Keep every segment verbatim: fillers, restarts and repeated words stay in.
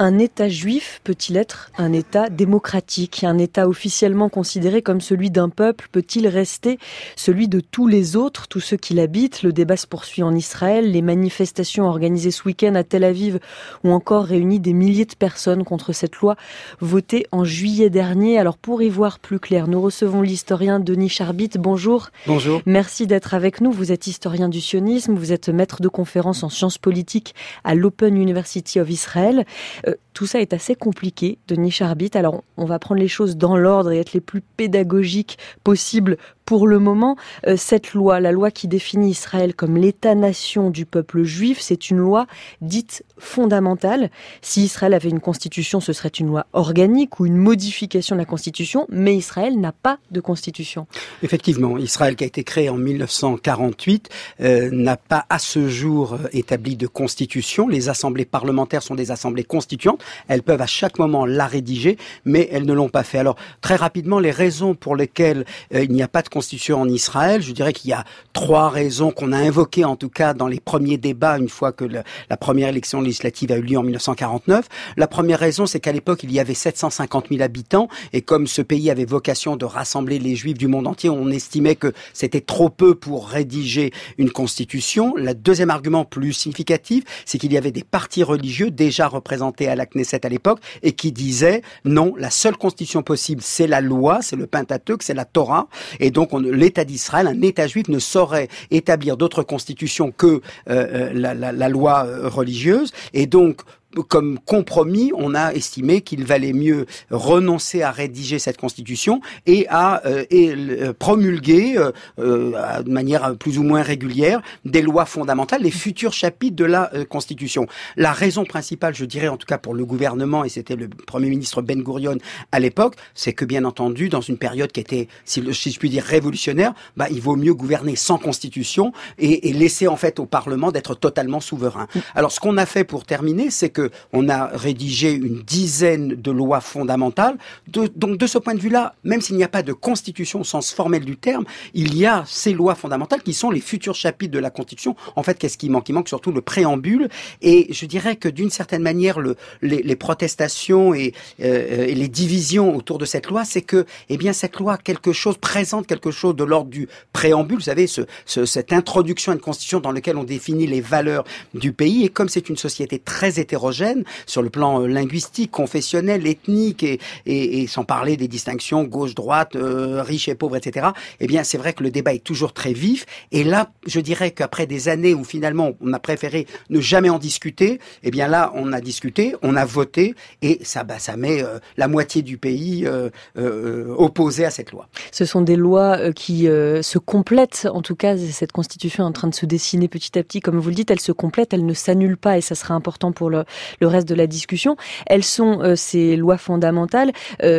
Un État juif peut-il être un État démocratique? Un État officiellement considéré comme celui d'un peuple peut-il rester celui de tous les autres, tous ceux qui l'habitent? Le débat se poursuit en Israël. Les manifestations organisées ce week-end à Tel Aviv ont encore réuni des milliers de personnes contre cette loi votée en juillet dernier. Alors pour y voir plus clair, nous recevons l'historien Denis Charbit. Bonjour. Bonjour. Merci d'être avec nous. Vous êtes historien du sionisme, vous êtes maître de conférences en sciences politiques à l'Open University of Israel. Euh, tout ça est assez compliqué, Denis Charbit. Alors on va prendre les choses dans l'ordre et être les plus pédagogiques possibles pour le moment. Euh, cette loi, la loi qui définit Israël comme l'État-nation du peuple juif, c'est une loi dite fondamentale. Si Israël avait une constitution, ce serait une loi organique ou une modification de la constitution, mais Israël n'a pas de constitution. Effectivement, Israël qui a été créé en mille neuf cent quarante-huit euh, n'a pas à ce jour euh, établi de constitution. Les assemblées parlementaires sont des assemblées constituantes. Elles peuvent à chaque moment la rédiger, mais elles ne l'ont pas fait. Alors très rapidement, les raisons pour lesquelles euh, il n'y a pas de constitution en Israël, je dirais qu'il y a trois raisons qu'on a invoquées en tout cas dans les premiers débats une fois que le, la première élection législative a eu lieu en mille neuf cent quarante-neuf. La première raison, c'est qu'à l'époque, il y avait sept cent cinquante mille habitants et comme ce pays avait vocation de rassembler les Juifs du monde entier, on estimait que c'était trop peu pour rédiger une constitution. Le deuxième argument plus significatif, c'est qu'il y avait des partis religieux déjà représentés à la Knesset à l'époque et qui disaient non, la seule constitution possible, c'est la loi, c'est le Pentateuque, c'est la Torah. Et donc on, l'État d'Israël, un État juif ne saurait établir d'autres constitutions que euh, la, la, la loi religieuse. Et donc comme compromis, on a estimé qu'il valait mieux renoncer à rédiger cette constitution et à euh, et, euh, promulguer euh, euh, de manière plus ou moins régulière des lois fondamentales, les futurs chapitres de la euh, constitution. La raison principale, je dirais en tout cas pour le gouvernement, et c'était le Premier ministre Ben Gurion à l'époque, c'est que bien entendu, dans une période qui était, si, si je puis dire, révolutionnaire, bah, il vaut mieux gouverner sans constitution et, et laisser en fait au Parlement d'être totalement souverain. Alors ce qu'on a fait pour terminer, c'est que on a rédigé une dizaine de lois fondamentales. De, donc, de ce point de vue-là, même s'il n'y a pas de constitution au sens formel du terme, il y a ces lois fondamentales qui sont les futurs chapitres de la Constitution. En fait, qu'est-ce qui manque? Il manque surtout le préambule. Et je dirais que d'une certaine manière, le, les, les protestations et, euh, et les divisions autour de cette loi, c'est que, eh bien, cette loi quelque chose présente quelque chose de l'ordre du préambule. Vous savez, ce, ce, cette introduction à une constitution dans laquelle on définit les valeurs du pays. Et comme c'est une société très hétérogène, sur le plan linguistique, confessionnel, ethnique, et, et, et sans parler des distinctions gauche-droite, euh, riche et pauvre, et cetera. Eh bien, c'est vrai que le débat est toujours très vif. Et là, je dirais qu'après des années où finalement on a préféré ne jamais en discuter, eh bien là, on a discuté, on a voté, et ça, bah, ça met euh, la moitié du pays euh, euh, opposé à cette loi. Ce sont des lois euh, qui euh, se complètent. En tout cas, cette constitution est en train de se dessiner petit à petit. Comme vous le dites, elle se complète, elle ne s'annule pas, et ça sera important pour le le reste de la discussion. Elles sont, euh, ces lois fondamentales,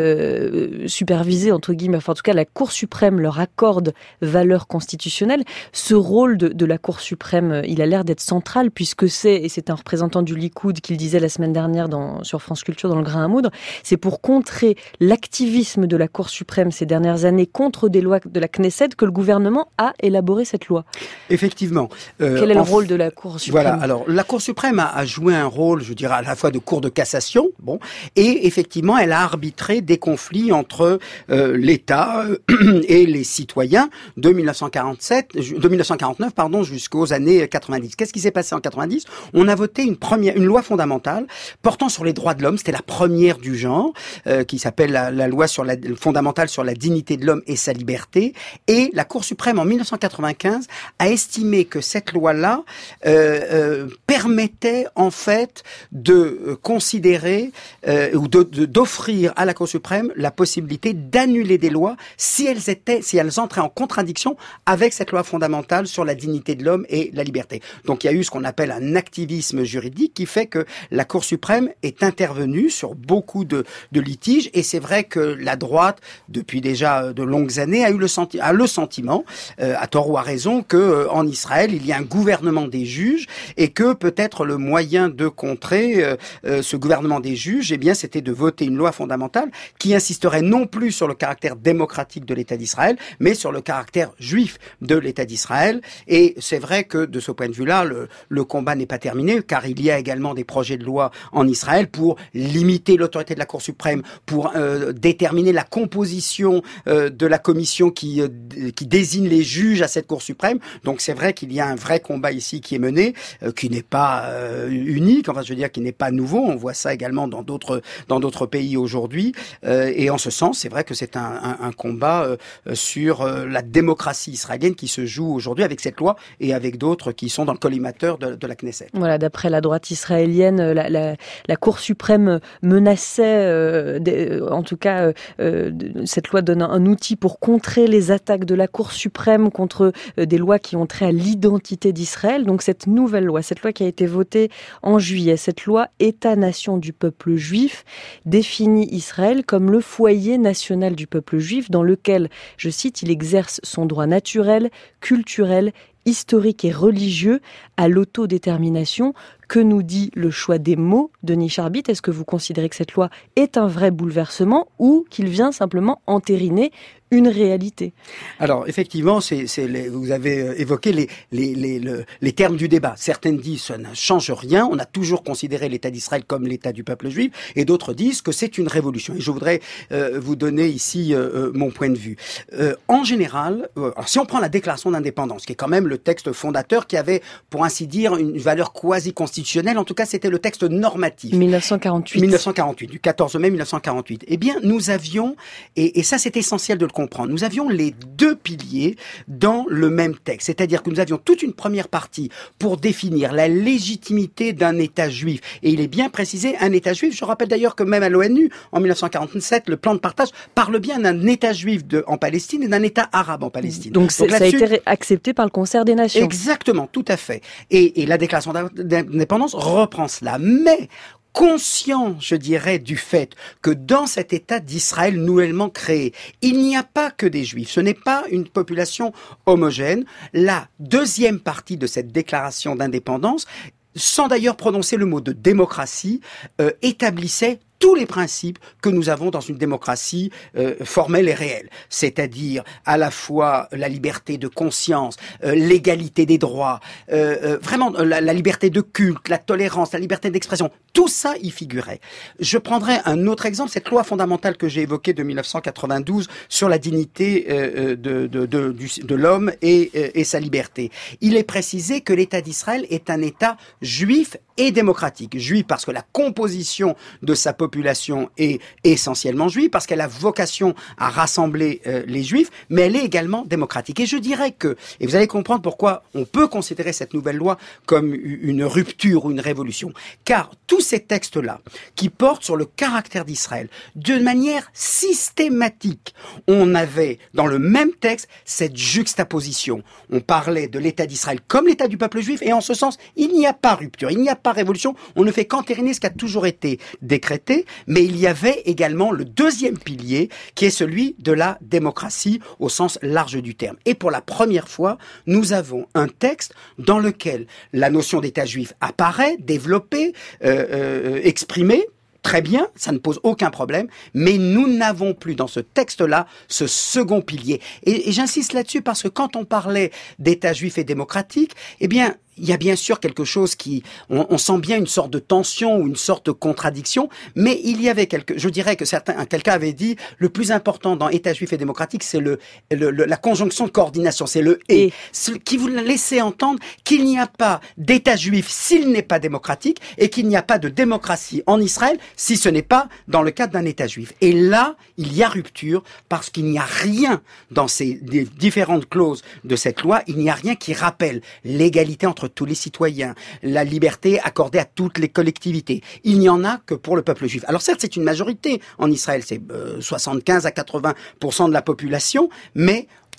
euh, supervisées, entre guillemets, enfin, en tout cas, la Cour suprême leur accorde valeur constitutionnelle. Ce rôle de, de la Cour suprême, il a l'air d'être central, puisque c'est, et c'est un représentant du Likoud qui le disait la semaine dernière dans, sur France Culture, dans le Grain à moudre, c'est pour contrer l'activisme de la Cour suprême ces dernières années contre des lois de la Knesset que le gouvernement a élaboré cette loi. Effectivement. Euh, Quel est le rôle de la Cour suprême? Voilà, alors, la Cour suprême a, a joué un rôle, je dirais, à la fois de cour de cassation, bon, et effectivement, elle a arbitré des conflits entre euh, l'État euh, et les citoyens de mille neuf cent quarante-sept, de mille neuf cent quarante-neuf, pardon, jusqu'aux années quatre-vingt-dix. Qu'est-ce qui s'est passé en quatre-vingt-dix? On a voté une première, une loi fondamentale portant sur les droits de l'homme. C'était la première du genre, euh, qui s'appelle la, la loi sur la fondamentale sur la dignité de l'homme et sa liberté. Et la Cour suprême, en mille neuf cent quatre-vingt-quinze, a estimé que cette loi-là euh, euh, permettait en fait de considérer euh, ou de, de, d'offrir à la Cour suprême la possibilité d'annuler des lois si elles étaient, si elles entraient en contradiction avec cette loi fondamentale sur la dignité de l'homme et la liberté. Donc il y a eu ce qu'on appelle un activisme juridique qui fait que la Cour suprême est intervenue sur beaucoup de, de litiges, et c'est vrai que la droite, depuis déjà de longues années, a eu le, senti- a le sentiment, euh, à tort ou à raison, que euh, en Israël il y a un gouvernement des juges et que peut peut-être le moyen de contrer euh, euh, ce gouvernement des juges, eh bien, c'était de voter une loi fondamentale qui insisterait non plus sur le caractère démocratique de l'État d'Israël, mais sur le caractère juif de l'État d'Israël. Et c'est vrai que de ce point de vue-là, le, le combat n'est pas terminé, car il y a également des projets de loi en Israël pour limiter l'autorité de la Cour suprême, pour euh, déterminer la composition euh, de la commission qui, euh, qui désigne les juges à cette Cour suprême. Donc c'est vrai qu'il y a un vrai combat ici qui est mené, euh, qui n'est pas euh, unique, enfin je veux dire qui n'est pas nouveau. On voit ça également dans d'autres dans d'autres pays aujourd'hui. Euh, et en ce sens, c'est vrai que c'est un, un, un combat euh, sur euh, la démocratie israélienne qui se joue aujourd'hui avec cette loi et avec d'autres qui sont dans le collimateur de, de la Knesset. Voilà, d'après la droite israélienne, la, la, la Cour suprême menaçait, euh, des, en tout cas, euh, cette loi donne un, un outil pour contrer les attaques de la Cour suprême contre euh, des lois qui ont trait à l'identité d'Israël. Donc cette nouvelle loi, cette loi qui a été votée en juillet, cette loi État-nation du peuple juif, définit Israël comme le foyer national du peuple juif dans lequel, je cite, il exerce son droit naturel, culturel, historique et religieux à l'autodétermination. Que nous dit le choix des mots, Denis Charbit? Est-ce que vous considérez que cette loi est un vrai bouleversement ou qu'il vient simplement entériner une réalité? Alors, effectivement, c'est, c'est les, vous avez évoqué les, les, les, le, les termes du débat. Certaines disent ça ne change rien, on a toujours considéré l'État d'Israël comme l'État du peuple juif, et d'autres disent que c'est une révolution. Et je voudrais euh, vous donner ici euh, mon point de vue. Euh, en général, euh, alors si on prend la déclaration d'indépendance, qui est quand même le texte fondateur qui avait, pour ainsi dire, une valeur quasi-constitutionnelle, en tout cas c'était le texte normatif. mille neuf cent quarante-huit. mille neuf cent quarante-huit, du quatorze mai mille neuf cent quarante-huit. Eh bien, nous avions, et, et ça c'est essentiel de le comprendre, nous avions les deux piliers dans le même texte. C'est-à-dire que nous avions toute une première partie pour définir la légitimité d'un État juif. Et il est bien précisé, un État juif, je rappelle d'ailleurs que même à l'ONU, en mille neuf cent quarante-sept, le plan de partage parle bien d'un État juif de, en Palestine et d'un État arabe en Palestine. Donc, Donc ça a été accepté par le Concert des Nations. Exactement, tout à fait. Et, et la déclaration d'indépendance reprend cela. Mais conscient, je dirais, du fait que dans cet État d'Israël nouvellement créé, il n'y a pas que des Juifs, ce n'est pas une population homogène. La deuxième partie de cette déclaration d'indépendance, sans d'ailleurs prononcer le mot de démocratie, euh, établissait tous les principes que nous avons dans une démocratie euh, formelle et réelle, c'est-à-dire à la fois la liberté de conscience, euh, l'égalité des droits, euh, euh, vraiment la, la liberté de culte, la tolérance, la liberté d'expression, tout ça y figurait. Je prendrai un autre exemple, cette loi fondamentale que j'ai évoquée de mille neuf cent quatre-vingt-douze sur la dignité euh, de, de, de, du, de l'homme et, euh, et sa liberté. Il est précisé que l'État d'Israël est un État juif et démocratique. Juif parce que la composition de sa population est essentiellement juive, parce qu'elle a vocation à rassembler euh, les juifs, mais elle est également démocratique. Et je dirais que, et vous allez comprendre pourquoi on peut considérer cette nouvelle loi comme une rupture ou une révolution, car tous ces textes-là, qui portent sur le caractère d'Israël, de manière systématique, on avait dans le même texte cette juxtaposition. On parlait de l'État d'Israël comme l'État du peuple juif, et en ce sens, il n'y a pas rupture, il n'y a pas révolution, on ne fait qu'entériner ce qui a toujours été décrété, mais il y avait également le deuxième pilier, qui est celui de la démocratie au sens large du terme. Et pour la première fois, nous avons un texte dans lequel la notion d'État juif apparaît, développée, euh, euh, exprimée. Très bien, ça ne pose aucun problème, mais nous n'avons plus dans ce texte-là ce second pilier. Et, et j'insiste là-dessus parce que quand on parlait d'État juif et démocratique, eh bien, il y a bien sûr quelque chose qui, on, on sent bien une sorte de tension ou une sorte de contradiction, mais il y avait quelque, je dirais que certains, quelqu'un avait dit, le plus important dans État juif et démocratique, c'est le, le, le la conjonction de coordination, c'est le et, et. Ce qui vous laissait entendre qu'il n'y a pas d'État juif s'il n'est pas démocratique et qu'il n'y a pas de démocratie en Israël si ce n'est pas dans le cadre d'un État juif. Et là, il y a rupture parce qu'il n'y a rien dans ces différentes clauses de cette loi, il n'y a rien qui rappelle l'égalité entre tous les citoyens, la liberté accordée à toutes les collectivités. Il n'y en a que pour le peuple juif. Alors certes, c'est une majorité en Israël, c'est euh, soixante-quinze à quatre-vingts pour cent de la population, mais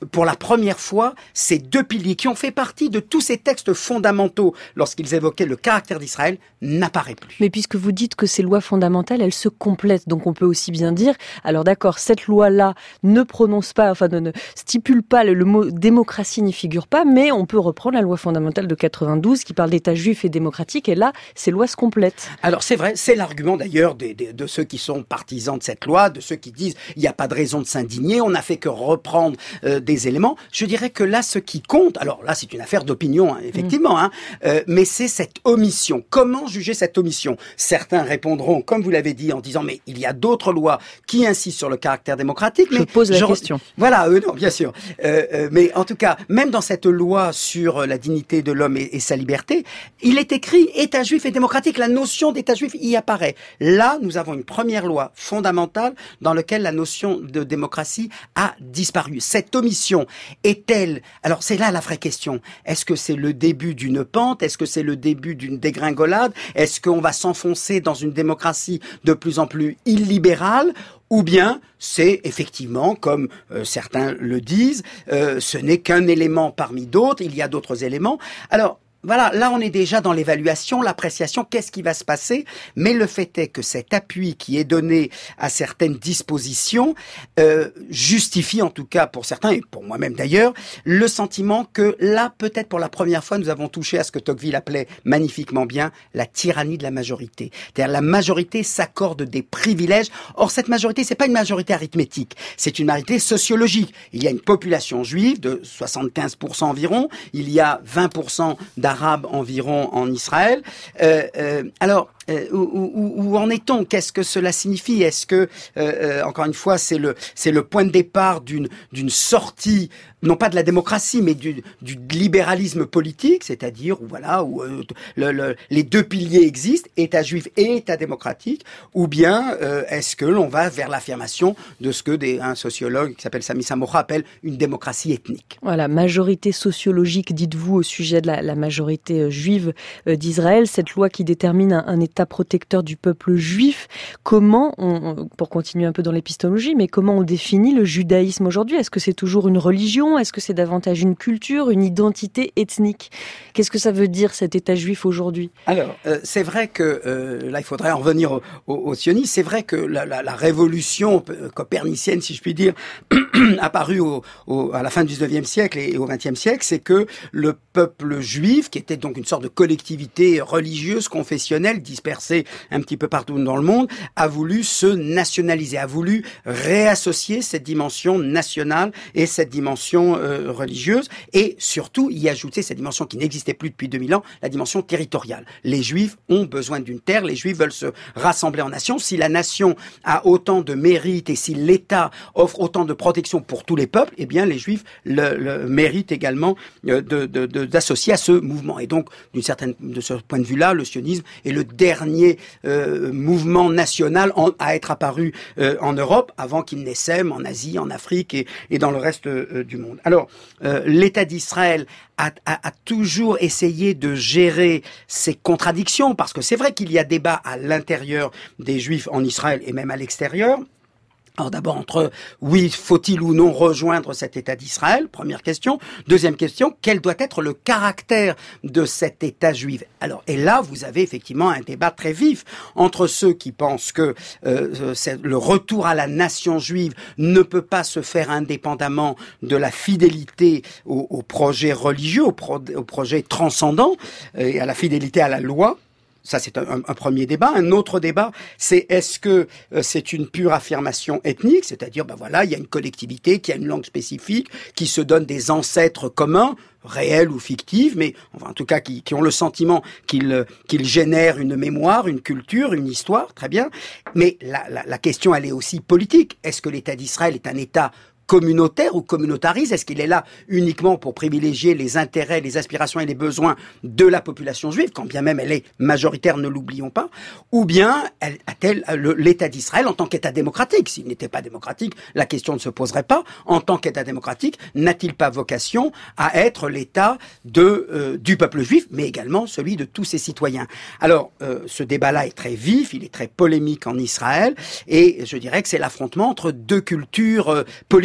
pour la première fois, ces deux piliers qui ont fait partie de tous ces textes fondamentaux lorsqu'ils évoquaient le caractère d'Israël n'apparaît plus. Mais puisque vous dites que ces lois fondamentales, elles se complètent, donc on peut aussi bien dire, alors d'accord, cette loi-là ne prononce pas, enfin ne, ne stipule pas, le, le mot démocratie n'y figure pas, mais on peut reprendre la loi fondamentale de quatre-vingt-douze qui parle d'État juif et démocratique, et là, ces lois se complètent. Alors c'est vrai, c'est l'argument d'ailleurs des, des, de ceux qui sont partisans de cette loi, de ceux qui disent il n'y a pas de raison de s'indigner, on n'a fait que reprendre euh, des éléments. Je dirais que là, ce qui compte, alors là c'est une affaire d'opinion, hein, effectivement, mmh. hein, euh, mais c'est cette omission. Comment juger cette omission ? Certains répondront, comme vous l'avez dit, en disant mais il y a d'autres lois qui insistent sur le caractère démocratique. Je mais pose la je... question. Voilà, euh, non, bien sûr. Euh, euh, mais en tout cas, même dans cette loi sur la dignité de l'homme et, et sa liberté, il est écrit État juif et démocratique. La notion d'État juif y apparaît. Là, nous avons une première loi fondamentale dans laquelle la notion de démocratie a disparu. Cette omission est-elle... Alors c'est là la vraie question. Est-ce que c'est le début d'une pente ? Est-ce que c'est le début d'une dégringolade ? Est-ce qu'on va s'enfoncer dans une démocratie de plus en plus illibérale ? Ou bien c'est effectivement, comme euh, certains le disent, euh, ce n'est qu'un élément parmi d'autres, il y a d'autres éléments. Alors, voilà, là on est déjà dans l'évaluation, l'appréciation, qu'est-ce qui va se passer ? Mais le fait est que cet appui qui est donné à certaines dispositions euh, justifie en tout cas pour certains, et pour moi-même d'ailleurs, le sentiment que là, peut-être pour la première fois, nous avons touché à ce que Tocqueville appelait magnifiquement bien la tyrannie de la majorité. C'est-à-dire la majorité s'accorde des privilèges. Or cette majorité, c'est pas une majorité arithmétique, c'est une majorité sociologique. Il y a une population juive de soixante-quinze pour cent environ, il y a vingt pour cent d'Arabes environ en Israël. Euh, euh, alors, euh, où, où, où en est-on ? Qu'est-ce que cela signifie ? Est-ce que, euh, euh, encore une fois, c'est le c'est le point de départ d'une d'une sortie, non pas de la démocratie, mais du, du libéralisme politique, c'est-à-dire où voilà où euh, le, le, les deux piliers existent, État juif et État démocratique, ou bien euh, est-ce que l'on va vers l'affirmation de ce que des, un sociologue qui s'appelle Sami Samora appelle une démocratie ethnique. Voilà, majorité sociologique, dites-vous, au sujet de la, la majorité juive d'Israël, cette loi qui détermine un, un État protecteur du peuple juif. Comment, on, pour continuer un peu dans l'épistémologie, mais comment on définit le judaïsme aujourd'hui ? Est-ce que c'est toujours une religion ? Est-ce que c'est davantage une culture, une identité ethnique ? Qu'est-ce que ça veut dire cet État juif aujourd'hui ? Alors, euh, c'est vrai que, euh, là il faudrait en revenir au, au, au sionisme, c'est vrai que la, la, la révolution copernicienne, si je puis dire, apparue au, au, à la fin du dix-neuvième siècle et au vingtième siècle, c'est que le peuple juif, qui était donc une sorte de collectivité religieuse, confessionnelle, dispersée un petit peu partout dans le monde, a voulu se nationaliser, a voulu réassocier cette dimension nationale et cette dimension euh, religieuse, et surtout y ajouter cette dimension qui n'existait plus depuis deux mille ans, la dimension territoriale. Les Juifs ont besoin d'une terre, les Juifs veulent se rassembler en nation. Si la nation a autant de mérite et si l'État offre autant de protection pour tous les peuples, eh bien les Juifs le, le méritent également de, de, de, d'associer à ce mouvement. Et donc, d'une certaine, de ce point de vue-là, le sionisme est le dernier euh, mouvement national en, à être apparu euh, en Europe, avant qu'il n'essaime en Asie, en Afrique et, et dans le reste euh, du monde. Alors, euh, l'État d'Israël a, a, a toujours essayé de gérer ces contradictions, parce que c'est vrai qu'il y a débat à l'intérieur des Juifs en Israël et même à l'extérieur. Alors d'abord, entre oui, faut-il ou non rejoindre cet État d'Israël? Première question. Deuxième question, quel doit être le caractère de cet État juif? Alors, et là, vous avez effectivement un débat très vif entre ceux qui pensent que euh, le retour à la nation juive ne peut pas se faire indépendamment de la fidélité au, au projet religieux, au, pro, au projet transcendant et à la fidélité à la loi. Ça, c'est un, un premier débat. Un autre débat, c'est est-ce que euh, c'est une pure affirmation ethnique, c'est-à-dire, ben voilà, il y a une collectivité qui a une langue spécifique, qui se donne des ancêtres communs, réels ou fictifs, mais enfin, en tout cas qui, qui ont le sentiment qu'ils qu'ils génèrent une mémoire, une culture, une histoire, très bien. Mais la, la, la question, elle est aussi politique. Est-ce que l'État d'Israël est un État communautaire ou communautariste? Est-ce qu'il est là uniquement pour privilégier les intérêts, les aspirations et les besoins de la population juive, quand bien même elle est majoritaire, ne l'oublions pas? Ou bien elle, a-t-elle le, l'État d'Israël en tant qu'État démocratique? S'il n'était pas démocratique, la question ne se poserait pas. En tant qu'État démocratique, n'a-t-il pas vocation à être l'État de euh, du peuple juif, mais également celui de tous ses citoyens? Alors, euh, ce débat-là est très vif, il est très polémique en Israël, et je dirais que c'est l'affrontement entre deux cultures euh, politiques.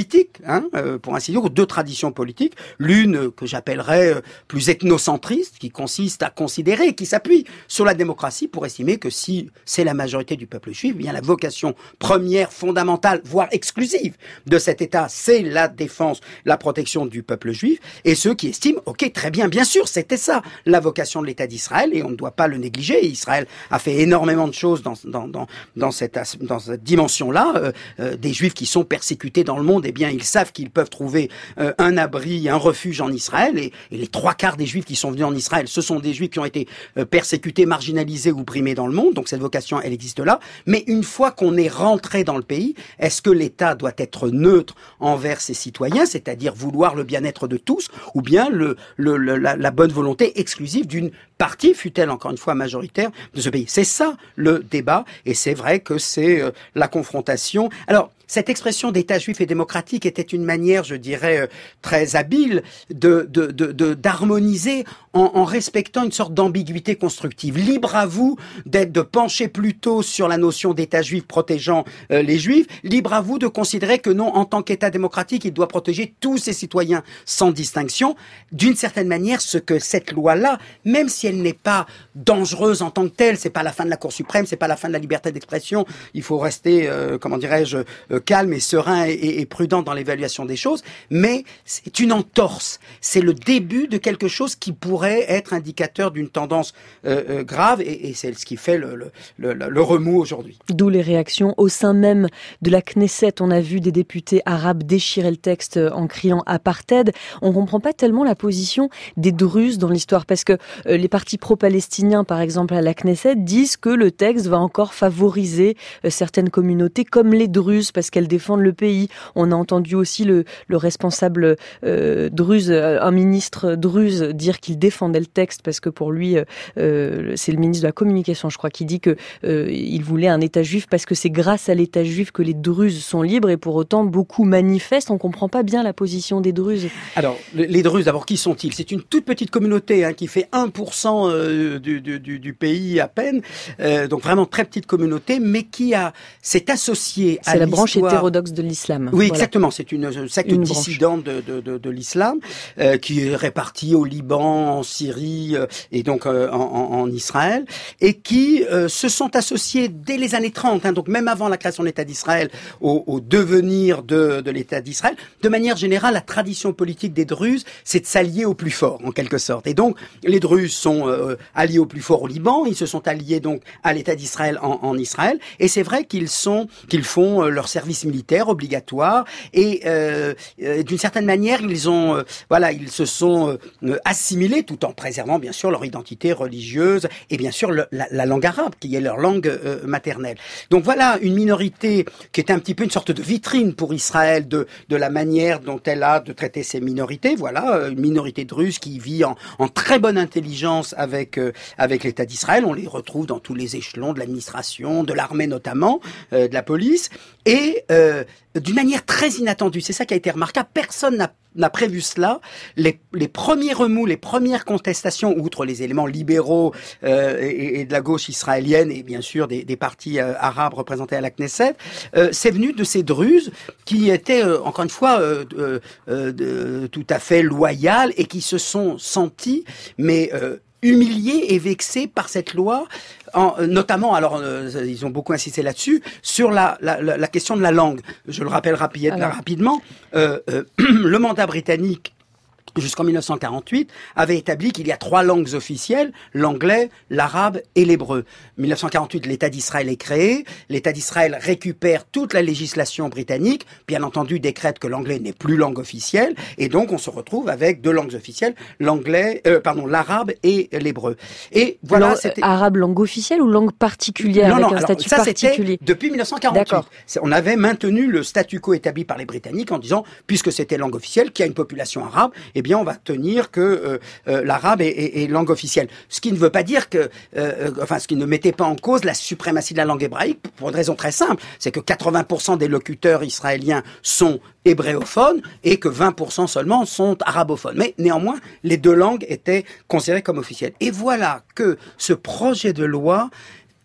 politiques, hein, euh, pour ainsi dire, ou deux traditions politiques. L'une euh, que j'appellerais euh, plus ethnocentriste, qui consiste à considérer, qui s'appuie sur la démocratie pour estimer que si c'est la majorité du peuple juif, eh bien la vocation première, fondamentale, voire exclusive de cet État, c'est la défense, la protection du peuple juif. Et ceux qui estiment, ok, très bien, bien sûr, c'était ça la vocation de l'État d'Israël, et on ne doit pas le négliger. Et Israël a fait énormément de choses dans dans dans dans cette dans cette dimension-là. Euh, euh, des Juifs qui sont persécutés dans le monde, eh bien, ils savent qu'ils peuvent trouver euh, un abri, un refuge en Israël. Et, et les trois quarts des Juifs qui sont venus en Israël, ce sont des Juifs qui ont été euh, persécutés, marginalisés ou opprimés dans le monde. Donc cette vocation, elle existe là. Mais une fois qu'on est rentré dans le pays, est-ce que l'État doit être neutre envers ses citoyens, c'est-à-dire vouloir le bien-être de tous, ou bien le, le, le la, la bonne volonté exclusive d'une partie, fût-elle encore une fois majoritaire, de ce pays? C'est ça le débat, et c'est vrai que c'est euh, la confrontation. Alors, cette expression d'État juif et démocratique était une manière, je dirais, euh, très habile de, de, de, de d'harmoniser en, en respectant une sorte d'ambiguïté constructive. Libre à vous d'être, de pencher plutôt sur la notion d'État juif protégeant euh, les Juifs. Libre à vous de considérer que non, en tant qu'État démocratique, il doit protéger tous ses citoyens sans distinction. D'une certaine manière, ce que cette loi-là, même si elle n'est pas dangereuse en tant que telle, c'est pas la fin de la Cour suprême, c'est pas la fin de la liberté d'expression. Il faut rester, euh, comment dirais-je, euh, calme et serein et, et, et prudent dans l'évaluation des choses, mais c'est une entorse. C'est le début de quelque chose qui pourrait être indicateur d'une tendance euh, euh, grave, et, et c'est ce qui fait le, le, le, le remous aujourd'hui. D'où les réactions au sein même de la Knesset. On a vu des députés arabes déchirer le texte en criant apartheid. On comprend pas tellement la position des Druzes dans l'histoire, parce que euh, les partis pro-palestiniens, par exemple à la Knesset, disent que le texte va encore favoriser euh, certaines communautés comme les Druzes, parce qu'elles défendent le pays. On a entendu aussi le, le responsable euh, druze, un ministre druze, dire qu'il défendait le texte parce que pour lui, euh, c'est le ministre de la communication, je crois, qui dit que euh, il voulait un État juif parce que c'est grâce à l'État juif que les Druzes sont libres, et pour autant beaucoup manifestent. On comprend pas bien la position des Druzes. Alors, les Druzes, d'abord, qui sont-ils? C'est une toute petite communauté hein, qui fait un pour cent euh, du, du, du pays à peine, euh, donc vraiment très petite communauté, mais qui a s'est associée à c'est la branche l'histoire hétérodoxe de l'islam. Oui, voilà. Exactement. C'est une secte une dissidente de, de, de, de l'islam euh, qui est répartie au Liban, en Syrie euh, et donc euh, en, en Israël, et qui euh, se sont associés dès les années trente, hein, donc même avant la création de l'État d'Israël, au, au devenir de, de l'État d'Israël. De manière générale, la tradition politique des Druzes, c'est de s'allier au plus fort, en quelque sorte. Et donc, les Druzes sont euh, alliés au plus fort au Liban, ils se sont alliés donc à l'État d'Israël en, en Israël, et c'est vrai qu'ils sont, qu'ils font euh, leur service militaire obligatoire, et euh, euh, d'une certaine manière, ils ont, euh, voilà, ils se sont euh, assimilés, tout en préservant bien sûr leur identité religieuse et bien sûr le, la, la langue arabe, qui est leur langue euh, maternelle. Donc voilà une minorité qui est un petit peu une sorte de vitrine pour Israël de de la manière dont elle a de traiter ses minorités. Voilà, une minorité druze qui vit en, en très bonne intelligence avec euh, avec l'État d'Israël. On les retrouve dans tous les échelons de l'administration, de l'armée notamment, euh, de la police, et euh, d'une manière très inattendue. C'est ça qui a été remarquable. Personne n'a n'a prévu cela. Les, les premiers remous, les premières contestations, outre les éléments libéraux euh, et, et de la gauche israélienne et bien sûr des, des partis euh, arabes représentés à la Knesset, euh, c'est venu de ces Druzes qui étaient euh, encore une fois euh, euh, euh, de, tout à fait loyales et qui se sont sentis mais euh, humiliés et vexés par cette loi, en, notamment, alors euh, ils ont beaucoup insisté là-dessus, sur la, la, la question de la langue. Je le rappelle rapide, alors. rapidement, euh, euh, le mandat britannique jusqu'en mille neuf cent quarante-huit, avait établi qu'il y a trois langues officielles, l'anglais, l'arabe et l'hébreu. mille neuf cent quarante-huit, l'État d'Israël est créé, l'État d'Israël récupère toute la législation britannique, bien entendu décrète que l'anglais n'est plus langue officielle, et donc on se retrouve avec deux langues officielles, l'anglais, euh, pardon, l'arabe et l'hébreu. Et voilà, c'était arabe langue officielle ou langue particulière non, avec non, un alors, statut ça, particulier. C'était depuis mille neuf cent quarante-huit. D'accord. On avait maintenu le statu quo établi par les Britanniques en disant, puisque c'était langue officielle, qu'il y a une population arabe, eh bien on va tenir que euh, euh, l'arabe est, est, est langue officielle. Ce qui ne veut pas dire que, euh, enfin, ce qui ne mettait pas en cause la suprématie de la langue hébraïque pour une raison très simple, c'est que quatre-vingts pour cent des locuteurs israéliens sont hébréophones et que vingt pour cent seulement sont arabophones. Mais néanmoins, les deux langues étaient considérées comme officielles. Et voilà que ce projet de loi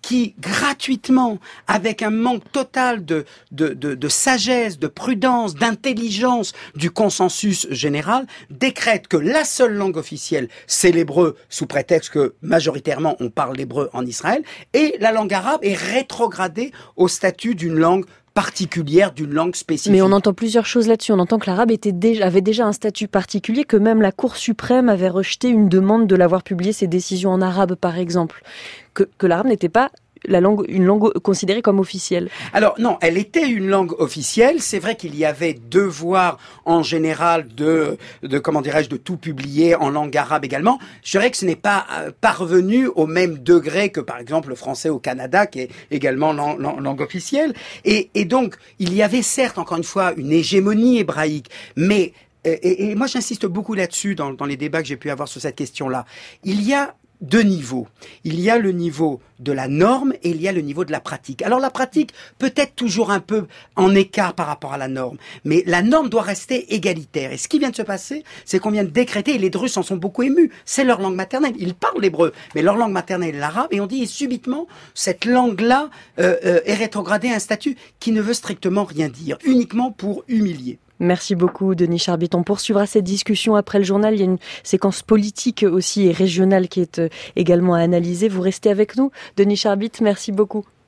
qui, gratuitement, avec un manque total de, de, de, de sagesse, de prudence, d'intelligence du consensus général, décrète que la seule langue officielle, c'est l'hébreu, sous prétexte que majoritairement on parle l'hébreu en Israël, et la langue arabe est rétrogradée au statut d'une langue particulière, d'une langue spécifique. Mais on entend plusieurs choses là-dessus. On entend que l'arabe était déjà, avait déjà un statut particulier, que même la Cour suprême avait rejeté une demande de l'avoir publié ses décisions en arabe, par exemple. Que, que l'arabe n'était pas la langue, une langue considérée comme officielle. Alors non, elle était une langue officielle. C'est vrai qu'il y avait devoir en général de, de comment dirais-je, de tout publier en langue arabe également. Je dirais que ce n'est pas euh, parvenu au même degré que par exemple le français au Canada, qui est également lang, lang, langue officielle. Et, et donc il y avait certes encore une fois une hégémonie hébraïque, mais et, et, et moi j'insiste beaucoup là-dessus dans, dans les débats que j'ai pu avoir sur cette question-là. Il y a deux niveaux. Il y a le niveau de la norme et il y a le niveau de la pratique. Alors la pratique peut être toujours un peu en écart par rapport à la norme, mais la norme doit rester égalitaire. Et ce qui vient de se passer, c'est qu'on vient de décréter, et les Druzes en sont beaucoup émus, c'est leur langue maternelle. Ils parlent l'hébreu, mais leur langue maternelle est l'arabe, et on dit et subitement, cette langue-là euh, euh, est rétrogradée à un statut qui ne veut strictement rien dire, uniquement pour humilier. Merci beaucoup, Denis Charbit. On poursuivra cette discussion après le journal. Il y a une séquence politique aussi et régionale qui est également à analyser. Vous restez avec nous. Denis Charbit, merci beaucoup.